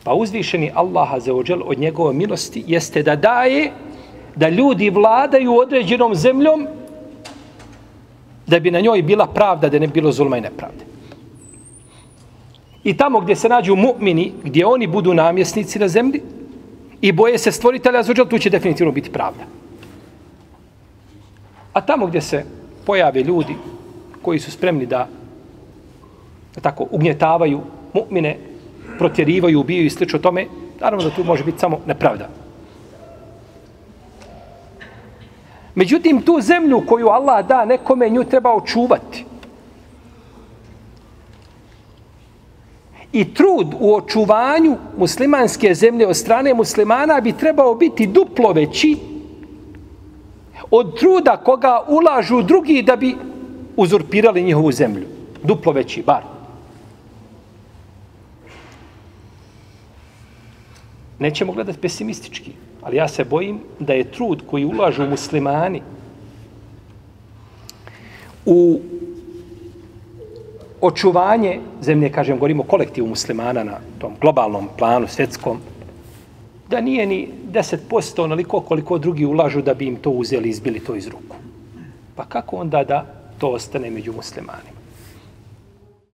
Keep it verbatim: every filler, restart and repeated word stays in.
Pa uzvišeni Allah azzawajal od njegove milosti jeste da daje da ljudi vladaju određenom zemljom da bi na njoj bila pravda, da ne bilo zulma i nepravde. I tamo gdje se nađu mu'mini, gdje oni budu namjesnici na zemlji i boje se stvoritelja azzawajal, tu će definitivno biti pravda. A tamo gdje se pojave ljudi koji su spremni da, da tako ugnjetavaju mu'mine, protjerivaju, ubijaju i slično tome, naravno da tu može biti samo nepravda. Međutim, tu zemlju koju Allah da nekome, nju treba očuvati. I trud u očuvanju muslimanske zemlje od strane muslimana bi trebao biti duplo veći od truda koga ulažu drugi da bi uzurpirali njihovu zemlju. Duplo veći, bar. Nećemo gledati pesimistički, ali ja se bojim da je trud koji ulažu muslimani u očuvanje zemlje, kažem, govorimo o kolektivu muslimana na tom globalnom planu, svjetskom, da nije ni deset posto onoliko koliko drugi ulažu da bi im to uzeli i izbili to iz ruku. Pa kako onda da to ostane među muslimanima?